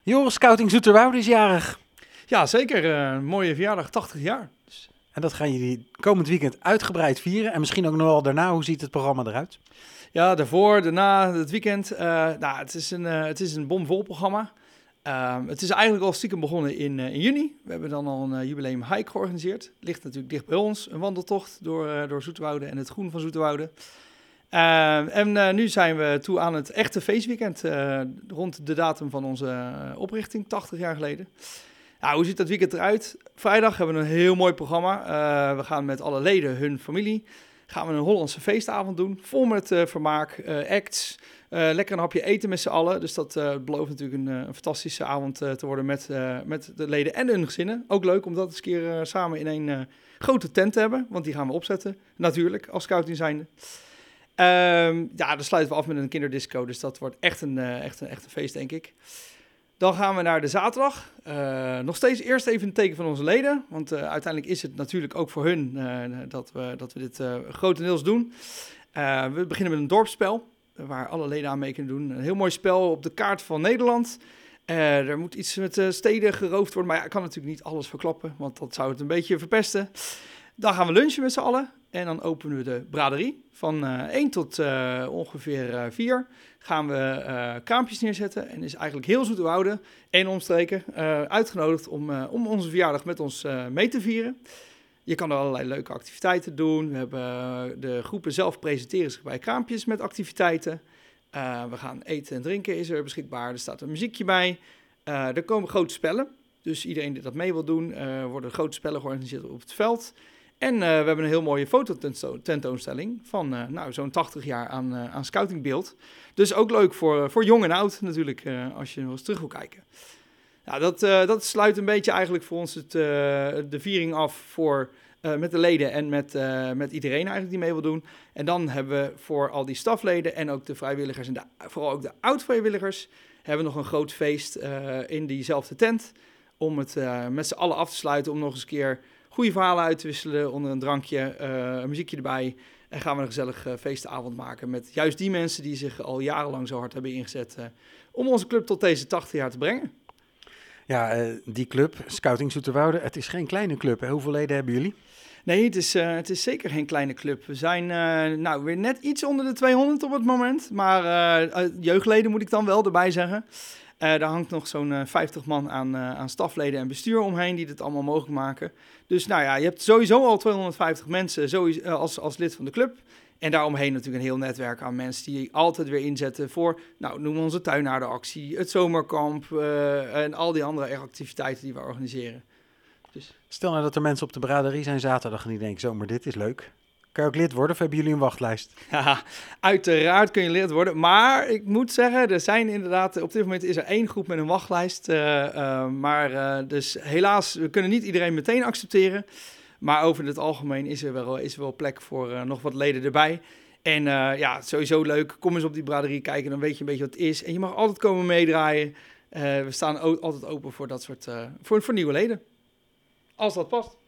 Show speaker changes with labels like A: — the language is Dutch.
A: Joris, Scouting Zoeterwoude is jarig.
B: Ja, zeker. Mooie verjaardag, 80 jaar.
A: En dat gaan jullie komend weekend uitgebreid vieren. En misschien ook nog wel daarna. Hoe ziet het programma eruit?
B: Ja, daarvoor, daarna, het weekend. Het is een bomvol programma. Het is eigenlijk al stiekem begonnen in juni. We hebben dan al een jubileum hike georganiseerd. Het ligt natuurlijk dicht bij ons. Een wandeltocht door Zoeterwoude en het groen van Zoeterwoude. Nu zijn we toe aan het echte feestweekend. Rond de datum van onze oprichting, 80 jaar geleden. Ja, hoe ziet dat weekend eruit? Vrijdag hebben we een heel mooi programma. We gaan met alle leden, hun familie, gaan we een Hollandse feestavond doen. Vol met vermaak, acts, lekker een hapje eten met z'n allen. Dus dat belooft natuurlijk een fantastische avond te worden met de leden en hun gezinnen. Ook leuk om dat eens een keer samen in een grote tent te hebben. Want die gaan we opzetten, natuurlijk, als scouting zijnde. Dan sluiten we af met een kinderdisco. Dus dat wordt echt een feest, denk ik. Dan gaan we naar de zaterdag. Nog steeds eerst even een teken van onze leden. Want uiteindelijk is het natuurlijk ook voor hun dat we dit grotendeels doen. We beginnen met een dorpsspel. Waar alle leden aan mee kunnen doen. Een heel mooi spel op de kaart van Nederland. Er moet iets met steden geroofd worden. Maar ja, ik kan natuurlijk niet alles verklappen. Want dat zou het een beetje verpesten. Dan gaan we lunchen met z'n allen. En dan openen we de braderie. Van 1 tot ongeveer 4 gaan we kraampjes neerzetten. En is eigenlijk heel Zoeterwoude en omstreken uitgenodigd om onze verjaardag met ons mee te vieren. Je kan er allerlei leuke activiteiten doen. We hebben de groepen zelf presenteren zich bij kraampjes met activiteiten. We gaan eten en drinken is er beschikbaar. Er staat een muziekje bij. Er komen grote spellen. Dus iedereen die dat mee wil doen, worden grote spellen georganiseerd op het veld. En we hebben een heel mooie fototentoonstelling van zo'n 80 jaar aan scoutingbeeld. Dus ook leuk voor jong en oud natuurlijk, als je nog eens terug wil kijken. Nou, dat sluit een beetje eigenlijk voor ons de viering af met de leden en met iedereen eigenlijk die mee wil doen. En dan hebben we voor al die stafleden en ook de vrijwilligers en vooral ook de oud-vrijwilligers hebben we nog een groot feest in diezelfde tent. Om het met z'n allen af te sluiten, om nog eens een keer goede verhalen uit te wisselen onder een drankje, een muziekje erbij. En gaan we een gezellig feestavond maken met juist die mensen die zich al jarenlang zo hard hebben ingezet om onze club tot deze 80 jaar te brengen.
A: Ja, die club, Scouting Zoeterwoude, het is geen kleine club. Hè? Hoeveel leden hebben jullie?
B: Nee, het is zeker geen kleine club. We zijn weer net iets onder de 200 op het moment. Maar jeugdleden moet ik dan wel erbij zeggen. Daar hangt nog zo'n 50 man aan stafleden en bestuur omheen die dit allemaal mogelijk maken. Dus je hebt sowieso al 250 mensen als lid van de club. En daaromheen natuurlijk een heel netwerk aan mensen die altijd weer inzetten voor, noem onze tuinaardenactie, het zomerkamp en al die andere activiteiten die we organiseren. Dus.
A: Stel nou dat er mensen op de braderie zijn zaterdag en die denken, zo, maar dit is leuk. Kan je ook lid worden of hebben jullie een wachtlijst?
B: Ja, uiteraard kun je lid worden. Maar ik moet zeggen, er zijn inderdaad, op dit moment is er 1 groep met een wachtlijst. Dus helaas, we kunnen niet iedereen meteen accepteren. Maar over het algemeen is er wel plek voor nog wat leden erbij. En sowieso leuk. Kom eens op die braderie kijken, dan weet je een beetje wat het is. En je mag altijd komen meedraaien. We staan altijd open voor dat soort voor nieuwe leden. Als dat past.